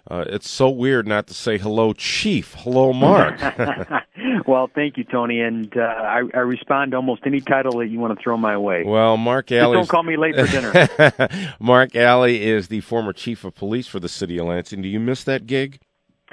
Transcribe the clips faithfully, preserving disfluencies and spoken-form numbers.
Uh, it's so weird not to say hello, Chief. Hello, Mark. Well, thank you, Tony, and uh, I, I respond to almost any title that you want to throw my way. Well, Mark Alley. Just don't call me late for dinner. Mark Alley is the former chief of police for the city of Lansing. Do you miss that gig?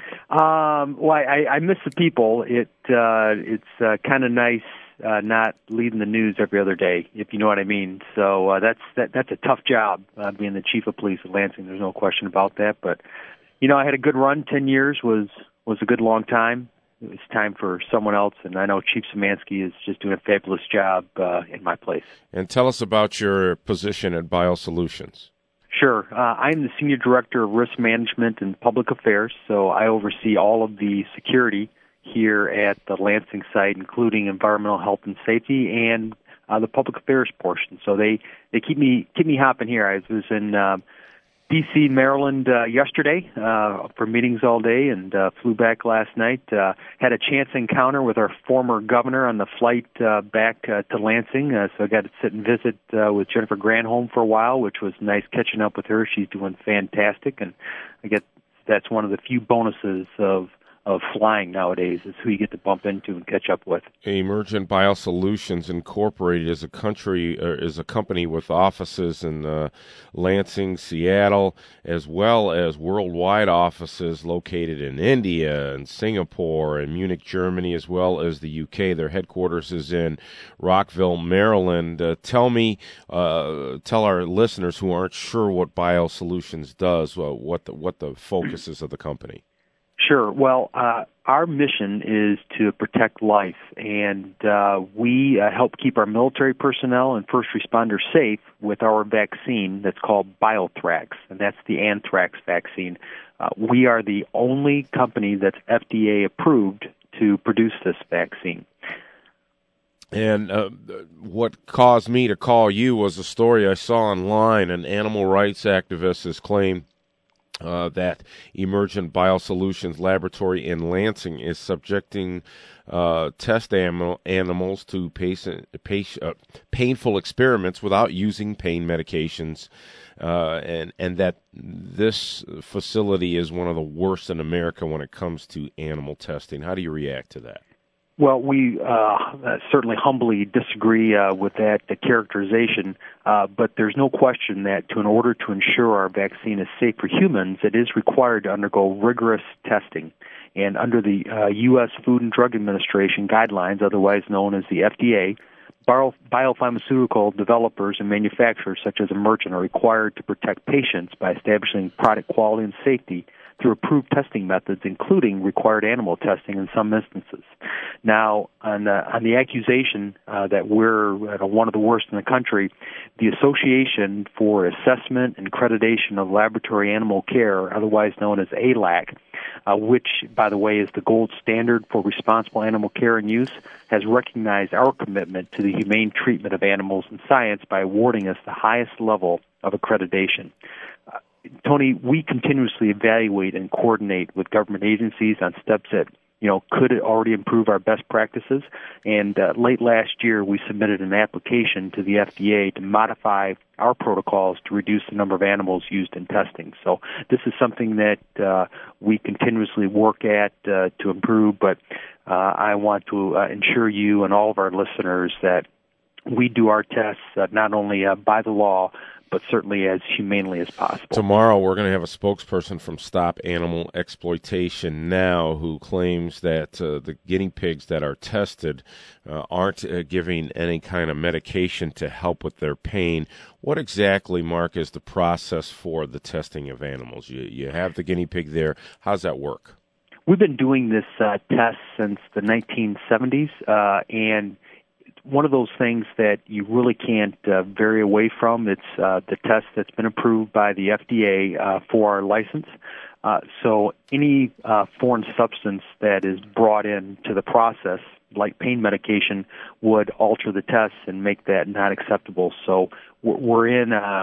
Um, well, I, I miss the people. It uh, it's uh, kind of nice uh, not leading the news every other day, if you know what I mean. So uh, that's that, that's a tough job, uh, being the chief of police of Lansing. There's no question about that. But you know, I had a good run. Ten years was was a good long time. It was time for someone else, and I know Chief Szymanski is just doing a fabulous job uh, in my place. And tell us about your position at BioSolutions. Sure. Uh, I'm the Senior Director of Risk Management and Public Affairs, so I oversee all of the security here at the Lansing site, including environmental health and safety and uh, the public affairs portion. So they, they keep me keep me hopping here. I was in uh, D C, Maryland uh, yesterday uh, for meetings all day, and uh, flew back last night. Uh, had a chance encounter with our former governor on the flight uh, back uh, to Lansing, uh, so I got to sit and visit uh, with Jennifer Granholm for a while, which was nice catching up with her. She's doing fantastic, and I get that's one of the few bonuses of of flying nowadays is who you get to bump into and catch up with. Emergent BioSolutions Incorporated is a country uh, is a company with offices in uh, Lansing, Seattle, as well as worldwide offices located in India and Singapore and Munich, Germany, as well as the U K. Their headquarters is in Rockville, Maryland. Uh, tell me, uh, tell our listeners who aren't sure what BioSolutions does, uh, what the, what the focus is of the company. Sure. Well, uh, our mission is to protect life, and uh, we uh, help keep our military personnel and first responders safe with our vaccine that's called BioThrax, and that's the anthrax vaccine. Uh, we are the only company that's F D A approved to produce this vaccine. And uh, what caused me to call you was a story I saw online. An animal rights activist has claimed Uh, that Emergent BioSolutions laboratory in Lansing is subjecting uh, test animal, animals to patient, patient, uh, painful experiments without using pain medications, uh, and and that this facility is one of the worst in America when it comes to animal testing. How do you react to that? Well, we uh, certainly humbly disagree uh, with that the characterization, uh, but there's no question that to in order to ensure our vaccine is safe for humans, it is required to undergo rigorous testing. And under the uh, U S Food and Drug Administration guidelines, otherwise known as the F D A, bio- biopharmaceutical developers and manufacturers such as Emergent are required to protect patients by establishing product quality and safety through approved testing methods, including required animal testing in some instances. Now, on the, on the accusation uh, that we're uh, one of the worst in the country, the Association for Assessment and Accreditation of Laboratory Animal Care, otherwise known as A L A C, uh, which, by the way, is the gold standard for responsible animal care and use, has recognized our commitment to the humane treatment of animals in science by awarding us the highest level of accreditation. Uh, Tony, we continuously evaluate and coordinate with government agencies on steps that, you know, could already improve our best practices. And uh, late last year, we submitted an application to the F D A to modify our protocols to reduce the number of animals used in testing. So this is something that uh, we continuously work at uh, to improve, but uh, I want to uh, ensure you and all of our listeners that we do our tests uh, not only uh, by the law, but certainly as humanely as possible. Tomorrow we're going to have a spokesperson from Stop Animal Exploitation Now who claims that uh, the guinea pigs that are tested uh, aren't uh, giving any kind of medication to help with their pain. What exactly, Mark, is the process for the testing of animals? You, you have the guinea pig there. How does that work? We've been doing this uh, test since the nineteen seventies, uh, and one of those things that you really can't uh, vary away from. It's uh, the test that's been approved by the F D A uh, for our license. Uh, so any uh, foreign substance that is brought into the process, like pain medication, would alter the test and make that not acceptable. So we're in a,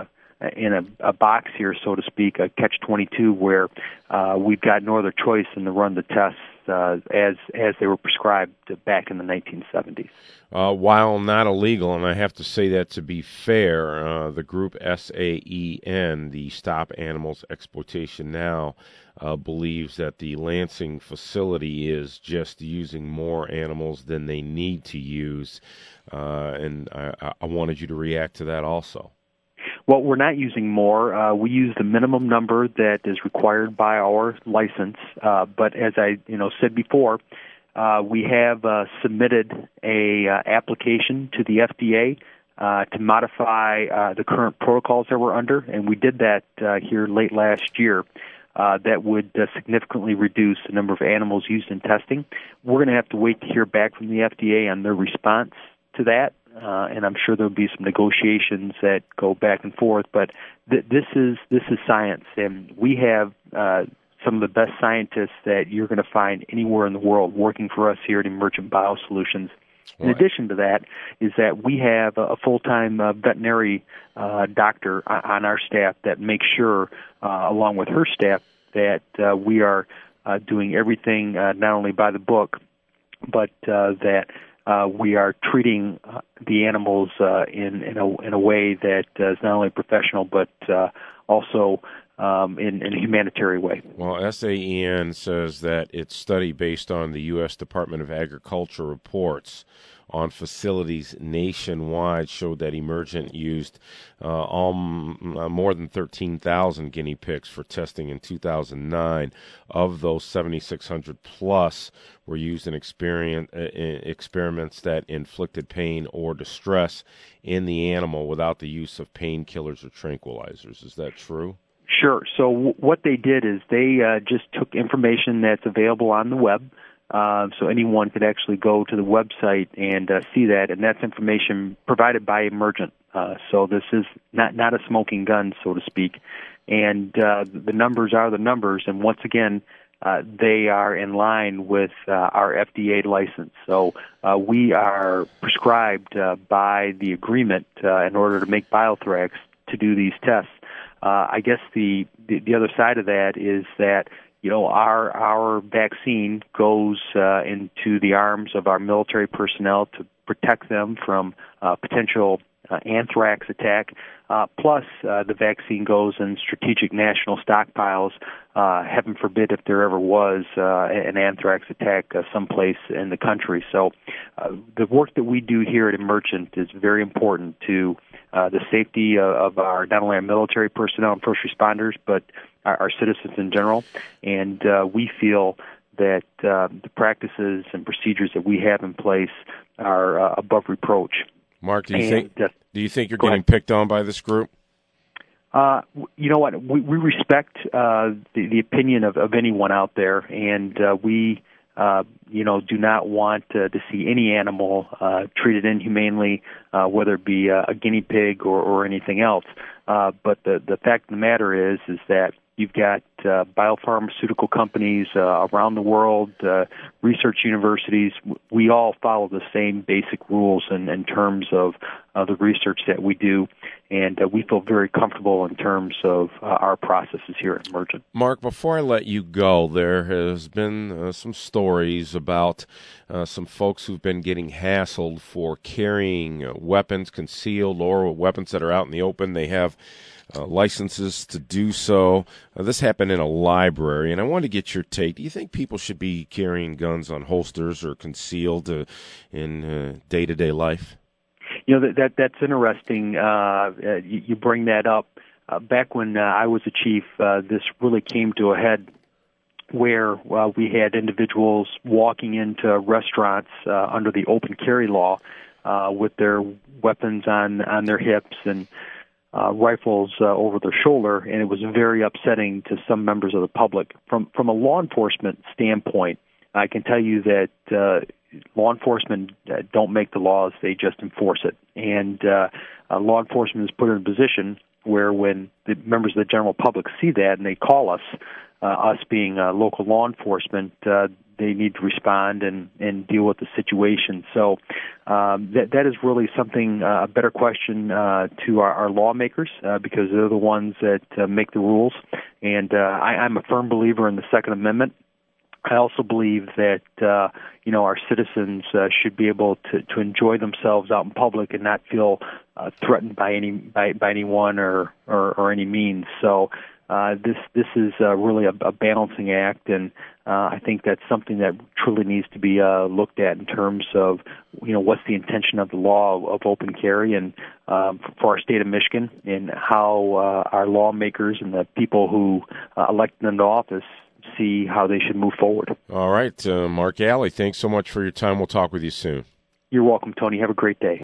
in a, a box here, so to speak, a catch twenty-two, where uh, we've got no other choice than to run the tests uh, as as they were prescribed back in the nineteen seventies. Uh, while not illegal, and I have to say that to be fair, uh, the group S A E N, the Stop Animals Exploitation Now, uh, believes that the Lansing facility is just using more animals than they need to use, uh, and I, I wanted you to react to that also. Well, we're not using more. Uh, we use the minimum number that is required by our license. Uh, but as I, you know, said before, uh, we have uh, submitted a uh, application to the F D A uh, to modify uh, the current protocols that we're under, and we did that uh, here late last year. Uh, that would uh, significantly reduce the number of animals used in testing. We're going to have to wait to hear back from the F D A on their response to that. Uh, and I'm sure there'll be some negotiations that go back and forth. But th- this is this is science, and we have uh, some of the best scientists that you're going to find anywhere in the world working for us here at Emergent Biosolutions. In Right. addition to that, is that we have a full-time uh, veterinary uh, doctor on our staff that makes sure, uh, along with her staff, that uh, we are uh, doing everything uh, not only by the book, but uh, that Uh, we are treating uh, the animals uh, in in a in a way that uh, is not only professional but uh, also um, in, in a humanitarian way. Well, S A E N says that its study based on the U S Department of Agriculture reports on facilities nationwide showed that Emergent used uh, um, more than thirteen thousand guinea pigs for testing in two thousand nine. Of those, seventy-six hundred plus were used in experiment, uh, experiments that inflicted pain or distress in the animal without the use of painkillers or tranquilizers. Is that true? Sure. So w- what they did is they uh, just took information that's available on the web. Uh, so anyone could actually go to the website and uh, see that, and that's information provided by Emergent. Uh, so this is not not a smoking gun, so to speak. And uh, the numbers are the numbers, and once again, uh, they are in line with uh, our F D A license. So uh, we are prescribed uh, by the agreement uh, in order to make BioThrax to do these tests. Uh, I guess the, the the other side of that is that, you know, our our vaccine goes uh, into the arms of our military personnel to protect them from uh, potential uh, anthrax attack. Uh, plus, uh, the vaccine goes in strategic national stockpiles. Uh, heaven forbid if there ever was uh, an anthrax attack uh, someplace in the country. So, uh, the work that we do here at Emergent is very important to uh, the safety of, of our not only our military personnel and first responders, but our, our citizens in general. And uh, we feel that uh, the practices and procedures that we have in place are uh, above reproach. Mark, do you and, think uh, do you think you're go getting ahead. picked on by this group? Uh, you know what? We, we respect uh, the, the opinion of, of anyone out there, and uh, we, uh, you know, do not want uh, to see any animal uh, treated inhumanely, uh, whether it be uh, a guinea pig or, or anything else. Uh, but the the fact of the matter is, is that you've got uh, biopharmaceutical companies uh, around the world, uh, research universities. We all follow the same basic rules in, in terms of uh, the research that we do, and uh, we feel very comfortable in terms of uh, our processes here at Emergent. Mark, before I let you go, there has been uh, some stories about uh, some folks who've been getting hassled for carrying uh, weapons concealed or weapons that are out in the open. They have Uh, licenses to do so. Uh, this happened in a library, and I wanted to get your take. Do you think people should be carrying guns on holsters or concealed uh, in uh, day-to-day life? You know, that, that that's interesting. Uh, uh, you, you bring that up. Uh, back when uh, I was a chief, uh, this really came to a head where uh, we had individuals walking into restaurants uh, under the open carry law uh, with their weapons on, on their hips and Uh, rifles uh, over their shoulder, and it was very upsetting to some members of the public. From from a law enforcement standpoint, I can tell you that uh, law enforcement uh, don't make the laws; they just enforce it. And uh, uh, law enforcement is put in a position where, when the members of the general public see that and they call us, uh, us being uh, local law enforcement, uh, they need to respond and, and deal with the situation. So um, that that is really something, uh, a better question uh, to our, our lawmakers uh, because they're the ones that uh, make the rules. And uh, I, I'm a firm believer in the Second Amendment. I also believe that uh, you know our citizens uh, should be able to, to enjoy themselves out in public and not feel uh, threatened by any by, by anyone or, or, or any means. So uh, this this is uh, really a, a balancing act, and uh, I think that's something that truly needs to be uh, looked at in terms of you know what's the intention of the law of, of open carry and um, for our state of Michigan, and how uh, our lawmakers and the people who uh, elect them to office see how they should move forward. All right, uh, Mark Alley, thanks so much for your time. We'll talk with you soon. You're welcome, Tony. Have a great day.